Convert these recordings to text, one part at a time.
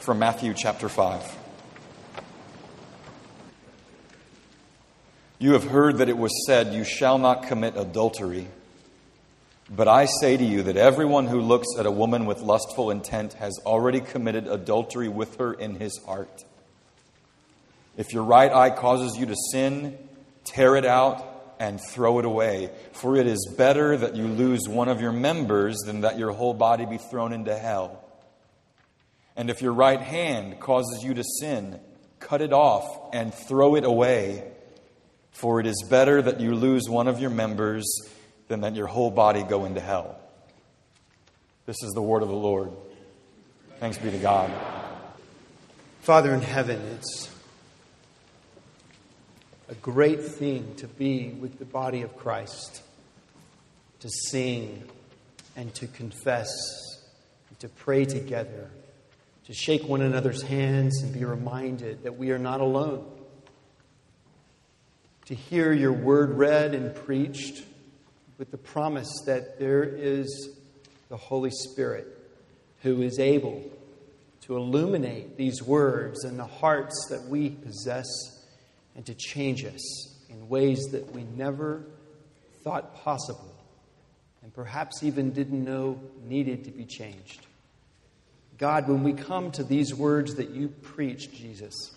from Matthew chapter 5. You have heard that it was said, "You shall not commit adultery." But I say to you that everyone who looks at a woman with lustful intent has already committed adultery with her in his heart. If your right eye causes you to sin, tear it out and throw it away. For it is better that you lose one of your members than that your whole body be thrown into hell. And if your right hand causes you to sin, cut it off and throw it away. For it is better that you lose one of your members than that your whole body go into hell. This is the word of the Lord. Thanks be to God. Father in heaven, it's a great thing to be with the body of Christ, to sing and to confess, and to pray together, to shake one another's hands and be reminded that we are not alone, to hear your word read and preached with the promise that there is the Holy Spirit who is able to illuminate these words in the hearts that we possess and to change us in ways that we never thought possible and perhaps even didn't know needed to be changed. God, when we come to these words that you preach, Jesus,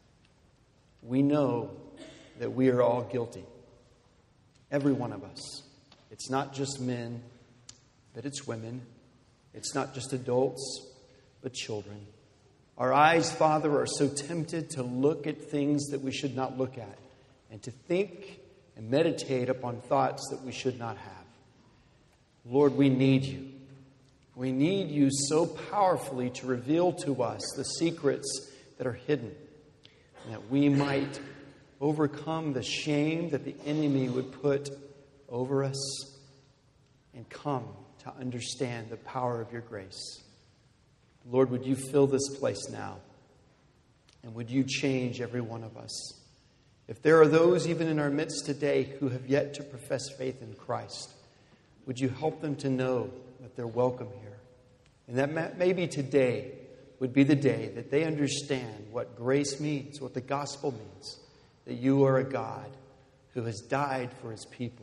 we know that we are all guilty. Every one of us. It's not just men, but it's women. It's not just adults, but children. Our eyes, Father, are so tempted to look at things that we should not look at and to think and meditate upon thoughts that we should not have. Lord, we need you. We need you so powerfully to reveal to us the secrets that are hidden, and that we might overcome the shame that the enemy would put over us and come to understand the power of your grace. Lord, would you fill this place now? And would you change every one of us? If there are those even in our midst today who have yet to profess faith in Christ, would you help them to know that they're welcome here? And that maybe today would be the day that they understand what grace means, what the gospel means, that you are a God who has died for his people.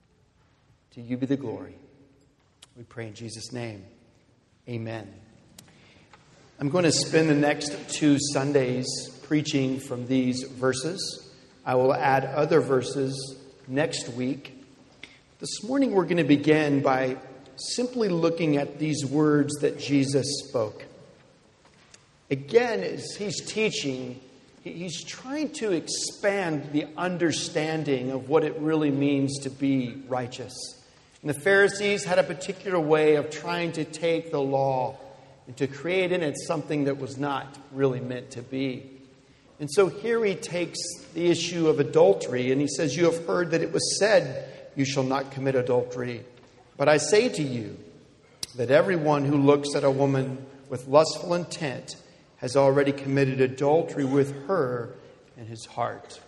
To you be the glory. We pray in Jesus' name. Amen. I'm going to spend the next 2 Sundays preaching from these verses. I will add other verses next week. This morning we're going to begin by simply looking at these words that Jesus spoke. Again, as he's teaching, he's trying to expand the understanding of what it really means to be righteous. And the Pharisees had a particular way of trying to take the law and to create in it something that was not really meant to be. And so here he takes the issue of adultery and he says, "You have heard that it was said, 'You shall not commit adultery.' But I say to you that everyone who looks at a woman with lustful intent has already committed adultery with her in his heart."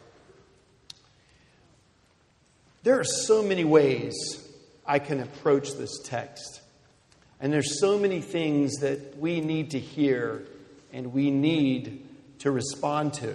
There are so many ways I can approach this text. And there's so many things that we need to hear and we need to respond to.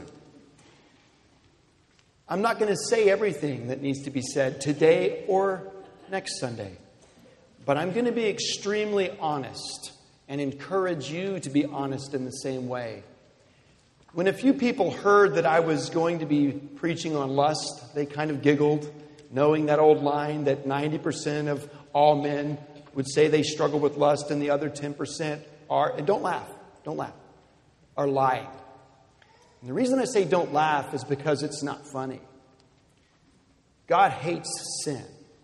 I'm not going to say everything that needs to be said today or next Sunday. But I'm going to be extremely honest and encourage you to be honest in the same way. When a few people heard that I was going to be preaching on lust, they kind of giggled, knowing that old line that 90% of all men would say they struggle with lust and the other 10% are, and don't laugh, are lying. And the reason I say don't laugh is because it's not funny. God hates sin.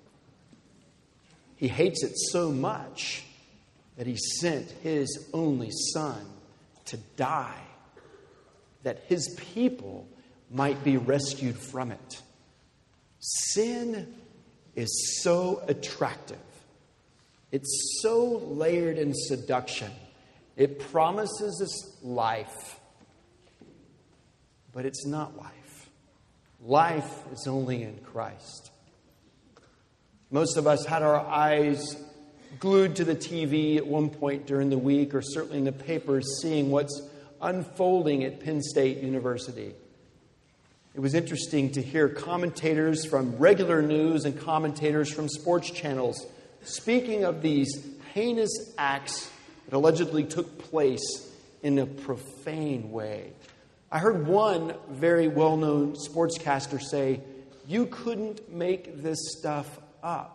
He hates it so much that he sent his only Son to die, that his people might be rescued from it. Sin is so attractive. It's so layered in seduction. It promises us life, but it's not life. Life is only in Christ. Most of us had our eyes glued to the TV at one point during the week, or certainly in the papers, seeing what's unfolding at Penn State University. It was interesting to hear commentators from regular news and commentators from sports channels speaking of these heinous acts that allegedly took place in a profane way. I heard one very well-known sportscaster say, "You couldn't make this stuff up."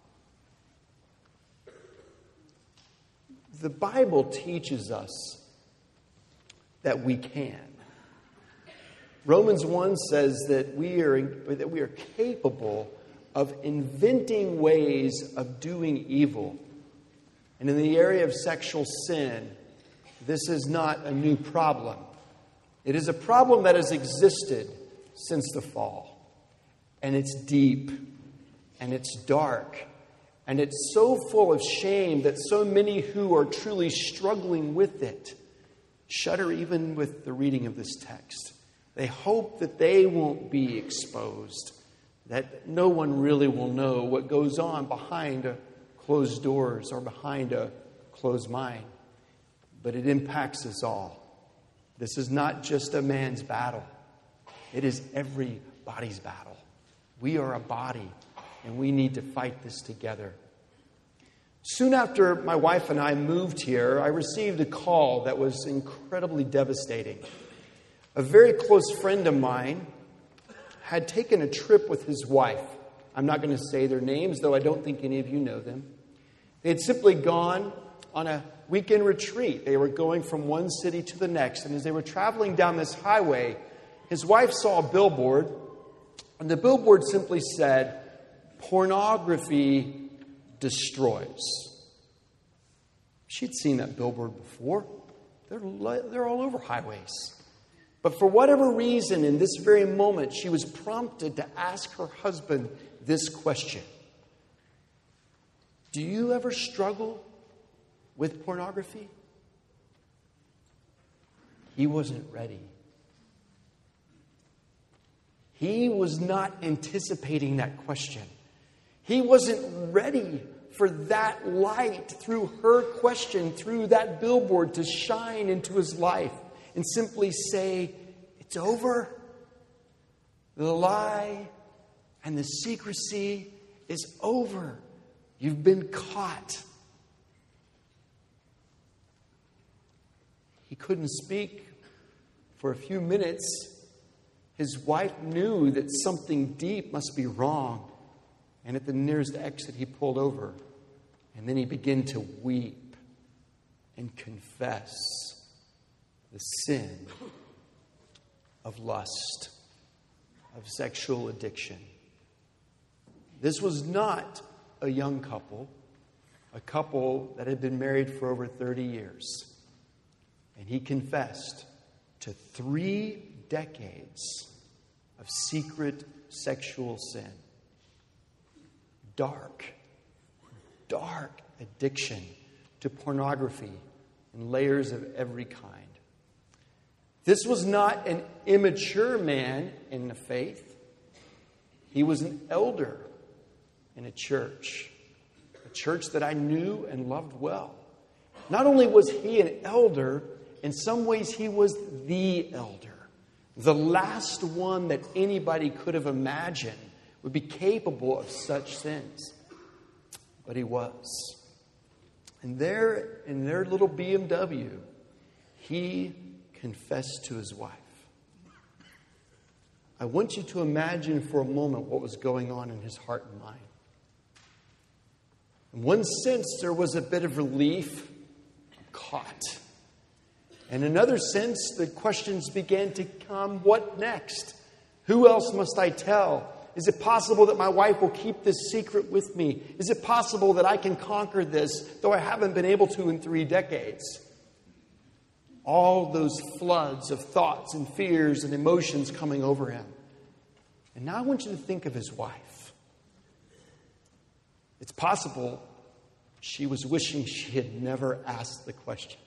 The Bible teaches us that we can. Romans 1 says that we are capable of inventing ways of doing evil. And in the area of sexual sin, this is not a new problem. It is a problem that has existed since the fall. And it's deep, and it's dark, and it's so full of shame that so many who are truly struggling with it shudder even with the reading of this text. They hope that they won't be exposed, that no one really will know what goes on behind closed doors or behind a closed mind. But it impacts us all. This is not just a man's battle. It is everybody's battle. We are a body, and we need to fight this together. Soon after my wife and I moved here, I received a call that was incredibly devastating. A very close friend of mine had taken a trip with his wife. I'm not going to say their names, though I don't think any of you know them. They had simply gone on a weekend retreat. They were going from one city to the next. And as they were traveling down this highway, his wife saw a billboard. And the billboard simply said, "Pornography destroys." She'd seen that billboard before. They're all over highways. But for whatever reason, in this very moment, she was prompted to ask her husband this question. Do you ever struggle with pornography? He wasn't ready. He was not anticipating that question. He wasn't ready for that light through her question, through that billboard, to shine into his life and simply say, "It's over. The lie and the secrecy is over. You've been caught." He couldn't speak for a few minutes. His wife knew that something deep must be wrong. And at the nearest exit, he pulled over. And then he began to weep and confess the sin of lust, of sexual addiction. This was not a young couple, a couple that had been married for over 30 years. And he confessed to 3 decades of secret sexual sin. Dark addiction to pornography in layers of every kind. This was not an immature man in the faith. He was an elder in a church that I knew and loved well. Not only was he an elder, in some ways he was the elder. The last one that anybody could have imagined would be capable of such sins. But he was. And there, in their little BMW, he confessed to his wife. I want you to imagine for a moment what was going on in his heart and mind. In one sense, there was a bit of relief. Caught. In another sense, the questions began to come, what next? Who else must I tell? Is it possible that my wife will keep this secret with me? Is it possible that I can conquer this, though I haven't been able to in 3 decades? All those floods of thoughts and fears and emotions coming over him. And now I want you to think of his wife. It's possible she was wishing she had never asked the question.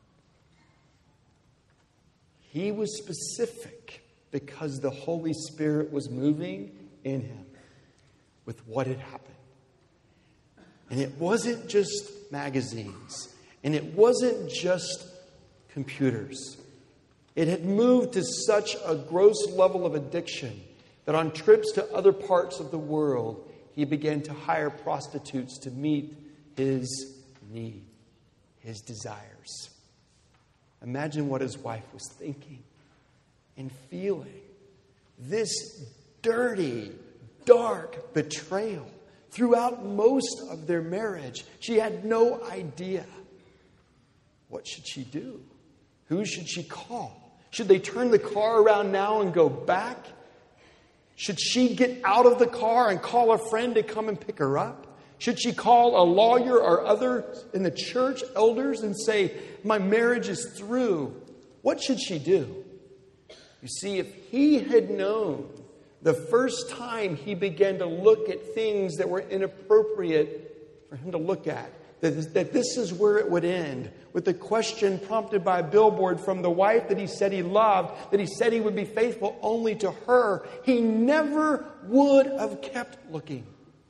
He was specific because the Holy Spirit was moving in him with what had happened. And it wasn't just magazines. And it wasn't just computers. It had moved to such a gross level of addiction that on trips to other parts of the world, he began to hire prostitutes to meet his need, his desires. Imagine what his wife was thinking and feeling. This dirty, dark betrayal throughout most of their marriage. She had no idea. What should she do? Who should she call? Should they turn the car around now and go back? Should she get out of the car and call a friend to come and pick her up? Should she call a lawyer or others in the church, elders, and say, my marriage is through? What should she do? You see, if he had known the first time he began to look at things that were inappropriate for him to look at, that this is where it would end, with the question prompted by a billboard from the wife that he said he loved, that he said he would be faithful only to her, he never would have kept looking.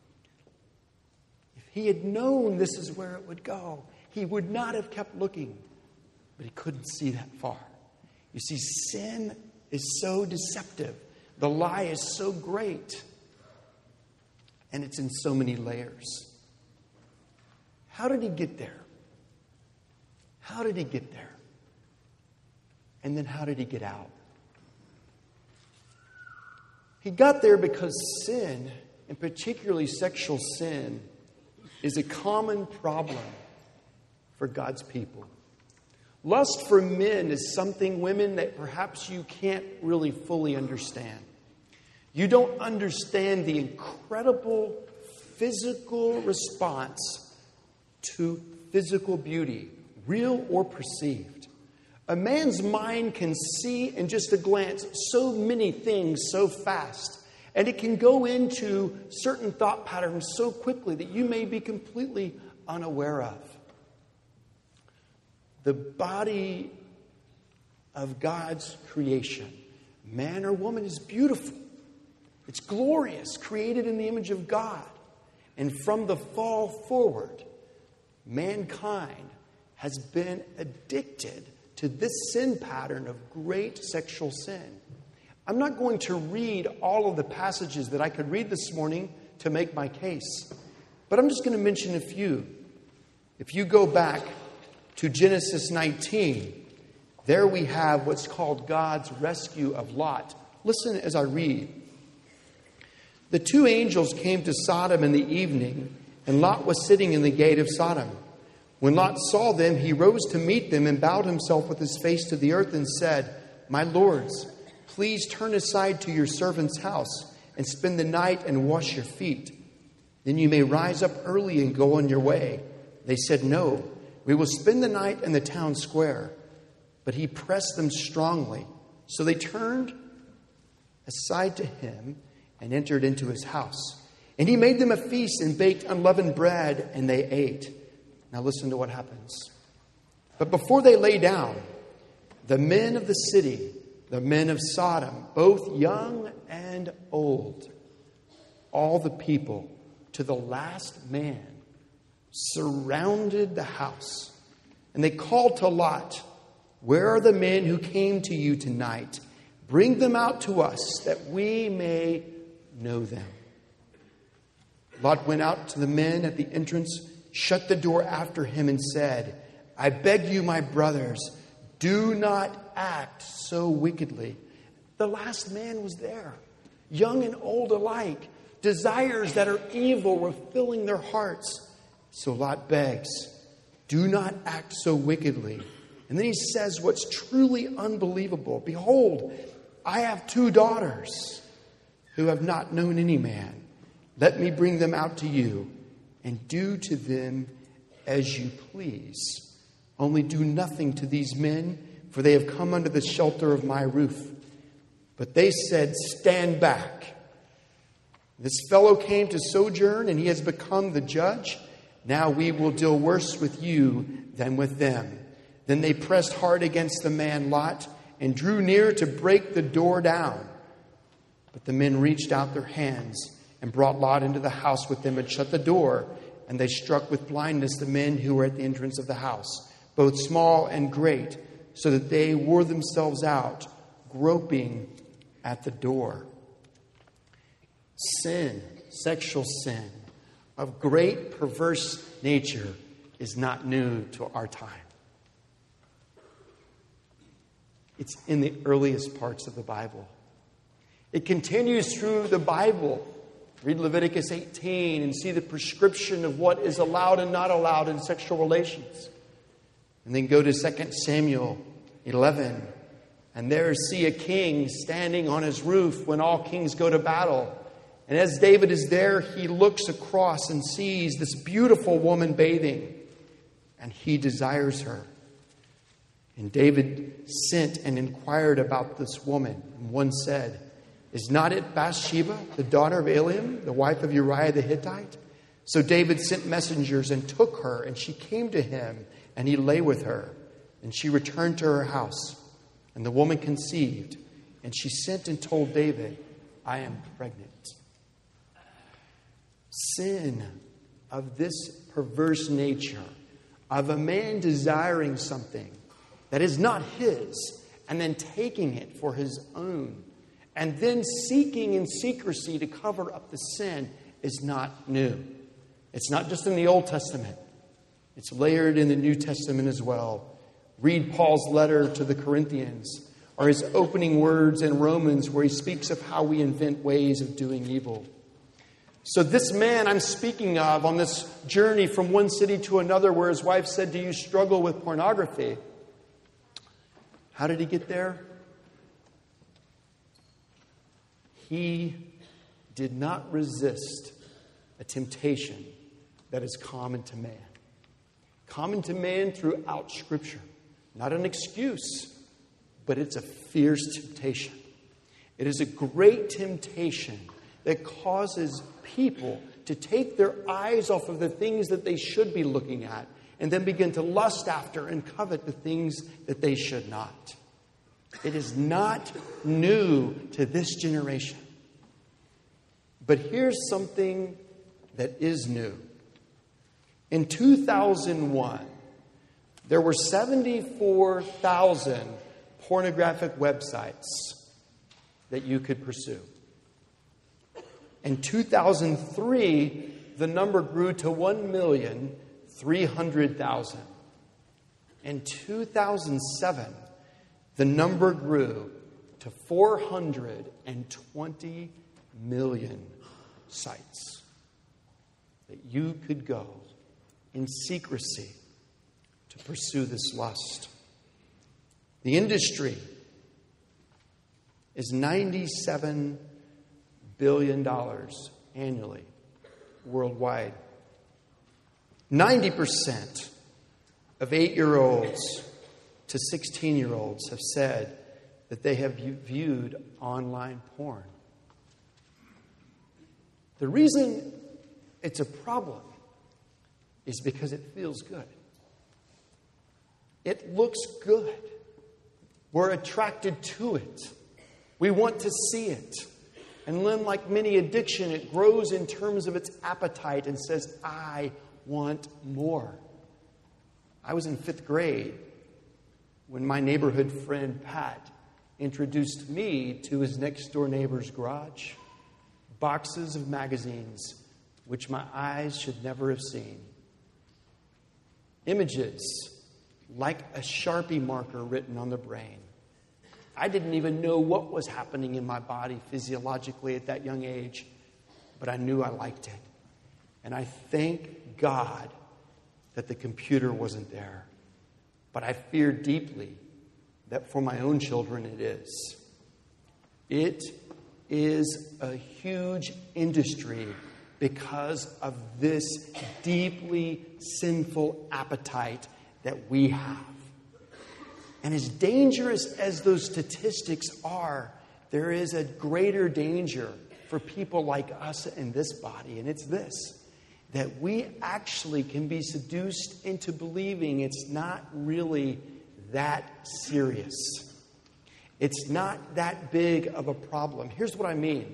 If he had known this is where it would go, he would not have kept looking. But he couldn't see that far. You see, sin is so deceptive. The lie is so great. And it's in so many layers. How did he get there? How did he get there? And then how did he get out? He got there because sin, and particularly sexual sin, is a common problem for God's people. Lust for men is something, women, that perhaps you can't really fully understand. You don't understand the incredible physical response to physical beauty, real or perceived. A man's mind can see in just a glance so many things so fast, and it can go into certain thought patterns so quickly that you may be completely unaware of. The body of God's creation, man or woman, is beautiful. It's glorious, created in the image of God. And from the fall forward, mankind has been addicted to this sin pattern of great sexual sin. I'm not going to read all of the passages that I could read this morning to make my case, but I'm just going to mention a few. If you go back to Genesis 19, there we have what's called God's rescue of Lot. Listen as I read. The two angels came to Sodom in the evening, and Lot was sitting in the gate of Sodom. When Lot saw them, he rose to meet them and bowed himself with his face to the earth and said, "My lords, please turn aside to your servant's house and spend the night and wash your feet. Then you may rise up early and go on your way." They said, "No, we will spend the night in the town square." But he pressed them strongly. So they turned aside to him and entered into his house. And he made them a feast and baked unleavened bread, and they ate. Now listen to what happens. But before they lay down, the men of the city, the men of Sodom, both young and old, all the people, to the last man, surrounded the house. And they called to Lot, "Where are the men who came to you tonight? Bring them out to us, that we may know them." Lot went out to the men at the entrance, shut the door after him, and said, "I beg you, my brothers, do not act so wickedly." The last man was there, young and old alike. Desires that are evil were filling their hearts. So Lot begs, "Do not act so wickedly." And then he says what's truly unbelievable. "Behold, I have 2 daughters who have not known any man. Let me bring them out to you, and do to them as you please. Only do nothing to these men, for they have come under the shelter of my roof." But they said, "Stand back. This fellow came to sojourn, and he has become the judge. Now we will deal worse with you than with them." Then they pressed hard against the man Lot and drew near to break the door down. But the men reached out their hands and brought Lot into the house with them and shut the door. And they struck with blindness the men who were at the entrance of the house, both small and great, so that they wore themselves out, groping at the door. Sin, sexual sin, of great perverse nature is not new to our time. It's in the earliest parts of the Bible. It continues through the Bible. Read Leviticus 18 and see the prescription of what is allowed and not allowed in sexual relations. And then go to 2 Samuel 11. And there see a king standing on his roof when all kings go to battle. And as David is there, he looks across and sees this beautiful woman bathing. And he desires her. And David sent and inquired about this woman. And one said, "Is not it Bathsheba, the daughter of Eliam, the wife of Uriah the Hittite?" So David sent messengers and took her, and she came to him, and he lay with her. And she returned to her house. And the woman conceived, and she sent and told David, "I am pregnant." Sin of this perverse nature, of a man desiring something that is not his, and then taking it for his own, and then seeking in secrecy to cover up the sin, is not new. It's not just in the Old Testament. It's layered in the New Testament as well. Read Paul's letter to the Corinthians, or his opening words in Romans, where he speaks of how we invent ways of doing evil. So this man I'm speaking of on this journey from one city to another, where his wife said, "Do you struggle with pornography?" How did he get there? He did not resist a temptation that is common to man. Common to man throughout Scripture. Not an excuse, but it's a fierce temptation. It is a great temptation that causes people to take their eyes off of the things that they should be looking at and then begin to lust after and covet the things that they should not. It is not new to this generation. But here's something that is new. In 2001, there were 74,000 pornographic websites that you could pursue. In 2003, the number grew to 1,300,000. In 2007, the number grew to 420 million sites that you could go in secrecy to pursue this lust. The industry is $97 billion annually worldwide. 90% of 8-year-olds to 16-year-olds have said that they have viewed online porn. The reason it's a problem is because it feels good. It looks good. We're attracted to it. We want to see it. And then, like many addiction, it grows in terms of its appetite and says, "I want more." I was in 5th grade when my neighborhood friend Pat introduced me to his next-door neighbor's garage. Boxes of magazines which my eyes should never have seen. Images like a Sharpie marker written on the brain. I didn't even know what was happening in my body physiologically at that young age, but I knew I liked it. And I thank God that the computer wasn't there. But I fear deeply that for my own children it is. It is a huge industry because of this deeply sinful appetite that we have. And as dangerous as those statistics are, there is a greater danger for people like us in this body, and it's this: that we actually can be seduced into believing it's not really that serious. It's not that big of a problem. Here's what I mean.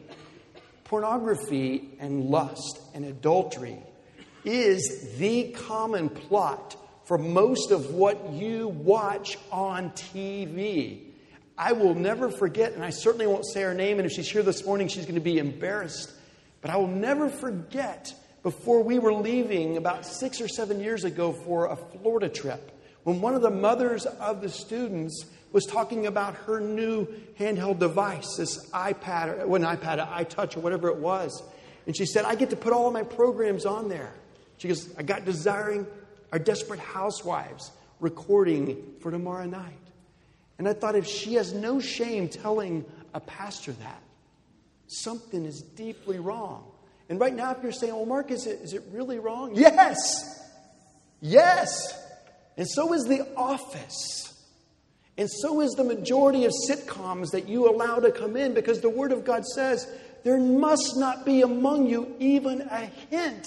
Pornography and lust and adultery is the common plot for most of what you watch on TV. I will never forget, and I certainly won't say her name, and if she's here this morning, she's going to be embarrassed. But I will never forget before we were leaving about 6 or 7 years ago for a Florida trip, when one of the mothers of the students was talking about her new handheld device, this iPad, or an iTouch or whatever it was. And she said, I get to put all of my programs on there. She goes, I got Desiring Our Desperate Housewives recording for tomorrow night. And I thought, if she has no shame telling a pastor that, something is deeply wrong. And right now, if you're saying, well, Mark, is it really wrong? Yes! Yes! And so is The Office. And so is the majority of sitcoms that you allow to come in, because the Word of God says there must not be among you even a hint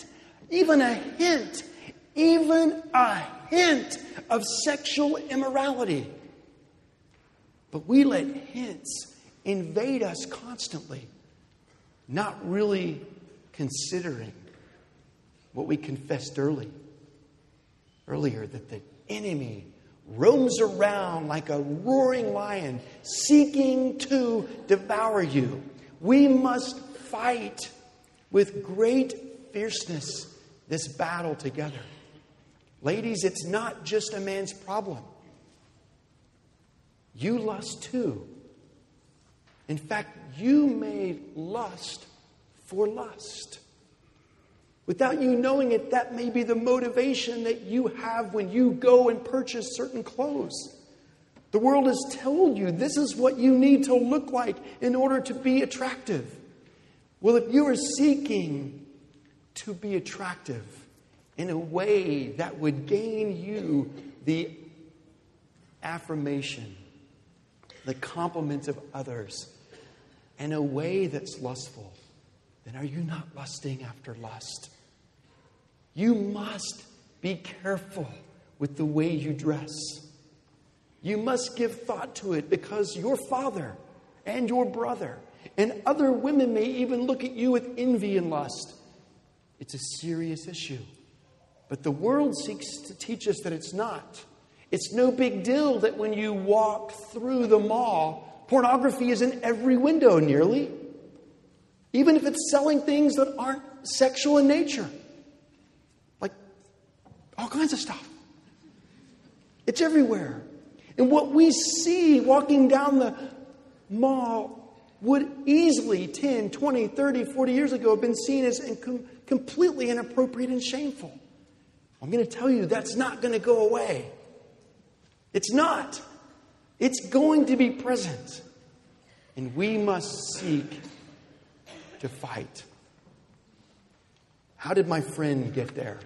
of sexual immorality. But we let hints invade us constantly, not really considering what we confessed earlier, that the enemy roams around like a roaring lion, seeking to devour you. We must fight with great fierceness this battle together. Ladies, it's not just a man's problem. You lust too. In fact, you may lust for lust. Without you knowing it, that may be the motivation that you have when you go and purchase certain clothes. The world has told you this is what you need to look like in order to be attractive. Well, if you are seeking to be attractive in a way that would gain you the affirmation, the compliments of others, in a way that's lustful, then are you not lusting after lust? You must be careful with the way you dress. You must give thought to it, because your father and your brother and other women may even look at you with envy and lust. It's a serious issue. But the world seeks to teach us that it's not. It's no big deal that when you walk through the mall, pornography is in every window nearly. Even if it's selling things that aren't sexual in nature. Like all kinds of stuff. It's everywhere. And what we see walking down the mall would easily 10, 20, 30, 40 years ago have been seen as completely inappropriate and shameful. I'm going to tell you that's not going to go away. It's not. It's going to be present. And we must seek to fight. How did my friend get there?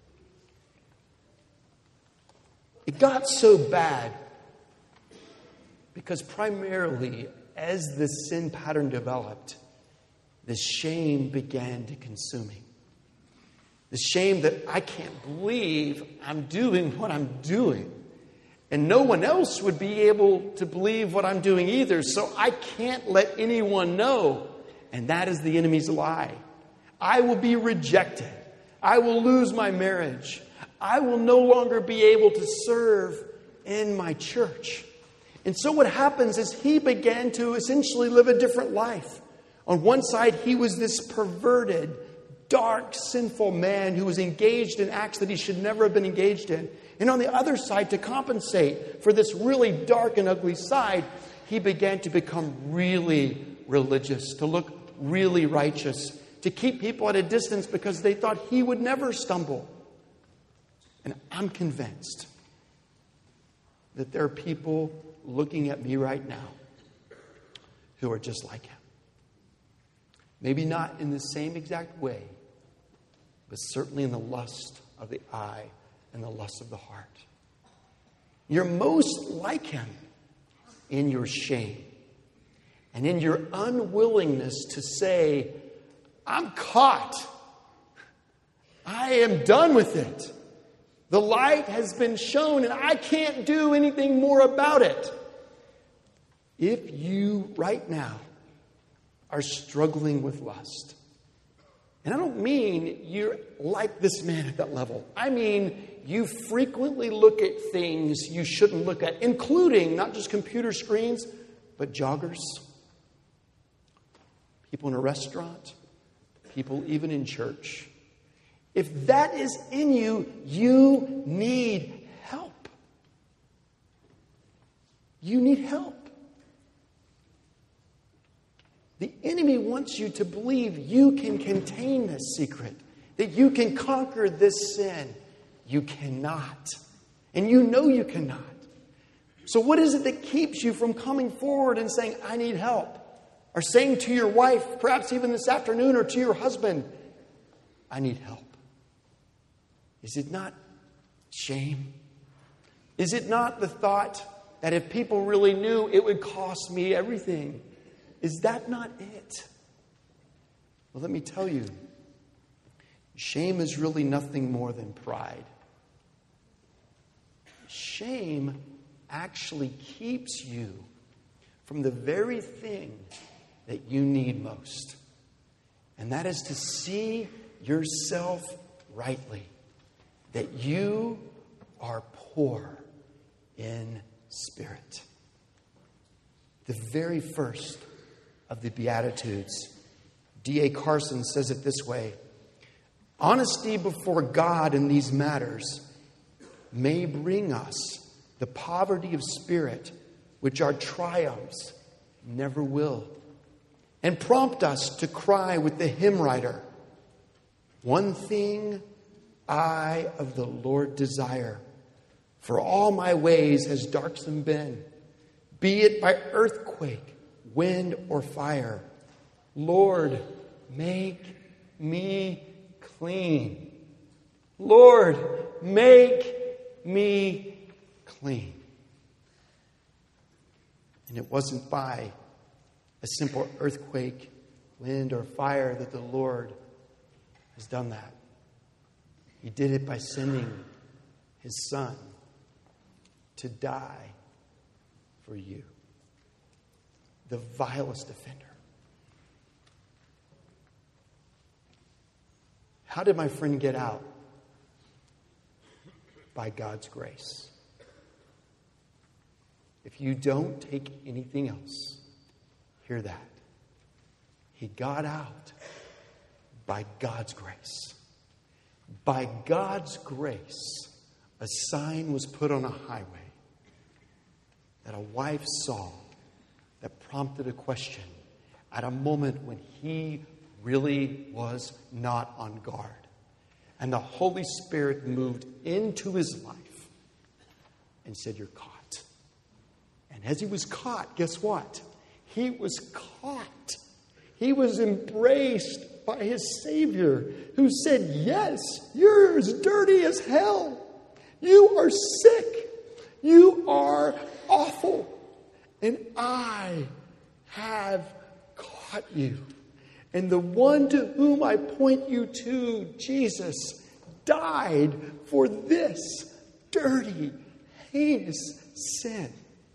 It got so bad because primarily as the sin pattern developed, the shame began to consume him. The shame that I can't believe I'm doing what I'm doing. And no one else would be able to believe what I'm doing either, so I can't let anyone know. And that is the enemy's lie. I will be rejected. I will lose my marriage. I will no longer be able to serve in my church. And so what happens is he began to essentially live a different life. On one side, he was this perverted, dark, sinful man who was engaged in acts that he should never have been engaged in. And on the other side, to compensate for this really dark and ugly side, he began to become really religious, to look really righteous, to keep people at a distance because they thought he would never stumble. And I'm convinced that there are people looking at me right now who are just like him. Maybe not in the same exact way, but certainly in the lust of the eye and the lust of the heart. You're most like him in your shame and in your unwillingness to say, I'm caught. I am done with it. The light has been shown and I can't do anything more about it. If you right now are struggling with lust, and I don't mean you're like this man at that level. I mean, you frequently look at things you shouldn't look at, including not just computer screens, but joggers, people in a restaurant, people even in church. If that is in you, you need help. You need help. The enemy wants you to believe you can contain this secret, that you can conquer this sin. You cannot. And you know you cannot. So what is it that keeps you from coming forward and saying, I need help? Or saying to your wife, perhaps even this afternoon, or to your husband, I need help. Is it not shame? Is it not the thought that if people really knew, it would cost me everything? Is that not it? Well, let me tell you, shame is really nothing more than pride. Shame actually keeps you from the very thing that you need most. And that is to see yourself rightly. That you are poor in spirit. The very first of the Beatitudes, D.A. Carson says it this way: honesty before God in these matters may bring us the poverty of spirit which our triumphs never will, and prompt us to cry with the hymn writer, one thing I of the Lord desire, for all my ways has darksome been, be it by earthquake, wind, or fire. Lord, make me clean. Lord, make me clean. And it wasn't by a simple earthquake, wind, or fire that the Lord has done that. He did it by sending His Son to die for you, the vilest offender. How did my friend get out? By God's grace. If you don't take anything else, hear that. He got out by God's grace. By God's grace, a sign was put on a highway that a wife saw that prompted a question at a moment when he really was not on guard. And the Holy Spirit moved into his life and said, you're caught. And as he was caught, guess what? He was caught. He was embraced by his Savior, who said, yes, you're as dirty as hell. You are sick. You are awful. And I have caught you. And the one to whom I point you to, Jesus, died for this dirty, heinous sin.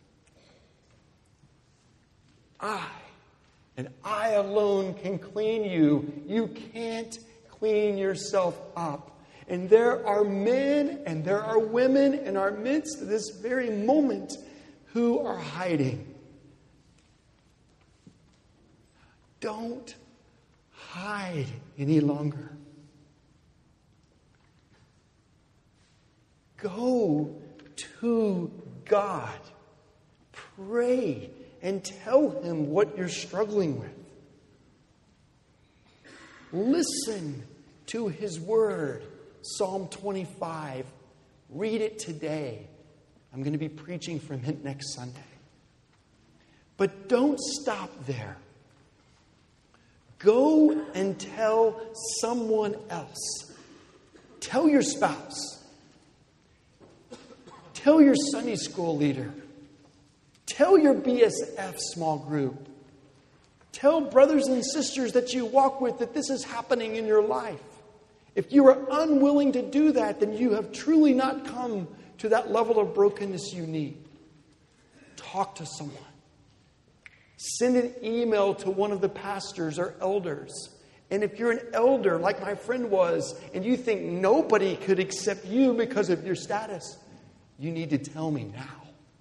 And I alone can clean you. You can't clean yourself up. And there are men and there are women in our midst at this very moment who are hiding. Don't hide any longer. Go to God. Pray and tell Him what you're struggling with. Listen to His Word. Psalm 25. Read it today. I'm going to be preaching from it next Sunday. But don't stop there. Go and tell someone else. Tell your spouse. Tell your Sunday school leader. Tell your BSF small group. Tell brothers and sisters that you walk with that this is happening in your life. If you are unwilling to do that, then you have truly not come to that level of brokenness you need. Talk to someone. Send an email to one of the pastors or elders And if you're an elder, like my friend was, and you think nobody could accept you because of your status, you need to tell me now.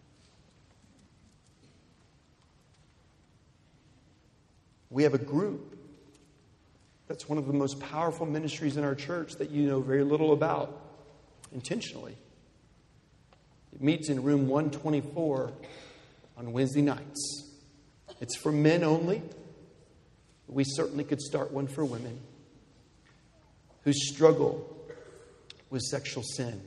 We have a group that's one of the most powerful ministries in our church that you know very little about, intentionally. It meets in room 124 on Wednesday nights. It's for men only. We certainly could start one for women who struggle with sexual sin.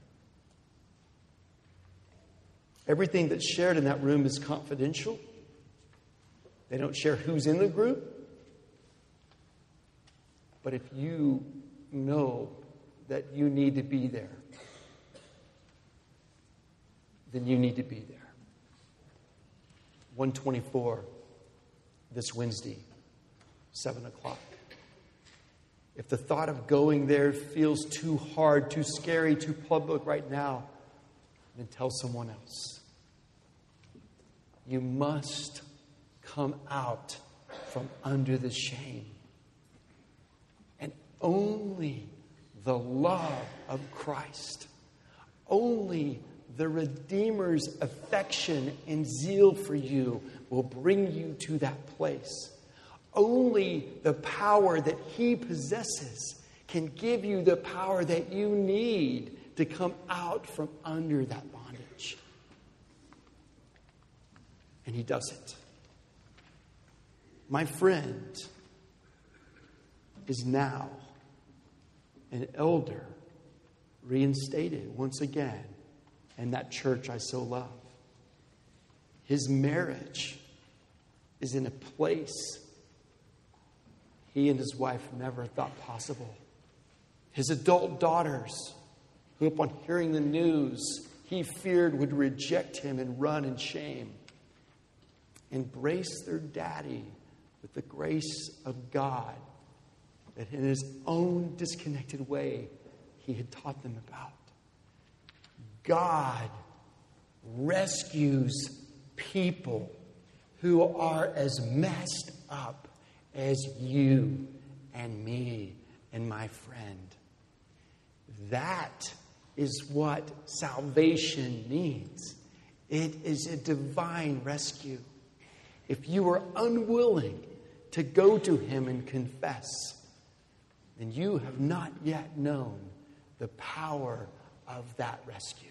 Everything that's shared in that room is confidential. They don't share who's in the group. But if you know that you need to be there, then you need to be there. 124 this Wednesday, 7 o'clock. If the thought of going there feels too hard, too scary, too public right now, then tell someone else. You must come out from under the shame. And only the love of Christ, only the Redeemer's affection and zeal for you will bring you to that place. Only the power that He possesses can give you the power that you need to come out from under that bondage. And He does it. My friend is now an elder, reinstated once again in that church I so love. His marriage is in a place he and his wife never thought possible. His adult daughters, who upon hearing the news he feared would reject him and run in shame, embrace their daddy with the grace of God that in his own disconnected way he had taught them about. God rescues people who are as messed up as you and me and my friend. That is what salvation means. It is a divine rescue. If you are unwilling to go to Him and confess, then you have not yet known the power of that rescue.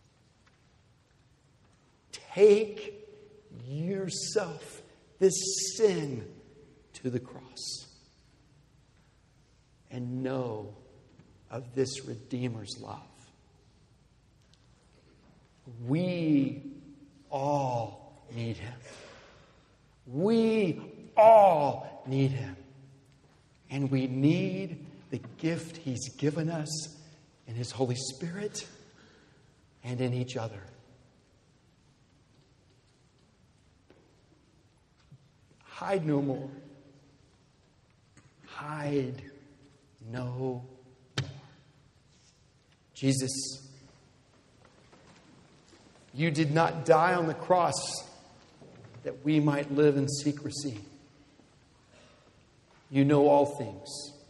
Take yourself, this sin, to the cross and know of this Redeemer's love. We all need Him. We all need Him. And we need the gift He's given us in His Holy Spirit and in each other. Hide no more. Hide no more. Jesus, You did not die on the cross that we might live in secrecy. You know all things.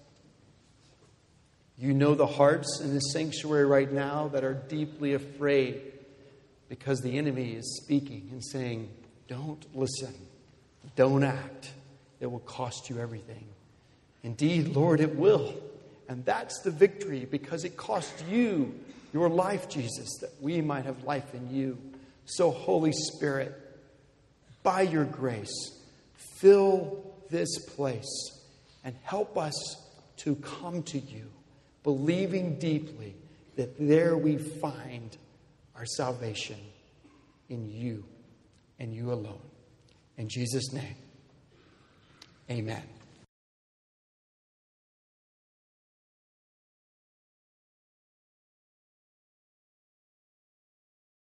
You know the hearts in the sanctuary right now that are deeply afraid because the enemy is speaking and saying, don't listen, don't act. It will cost you everything. Indeed, Lord, it will. And that's the victory because it cost you your life, Jesus, that we might have life in you. So, Holy Spirit, by your grace, fill this place and help us to come to you, believing deeply that there we find our salvation in you and you alone. In Jesus' name, amen.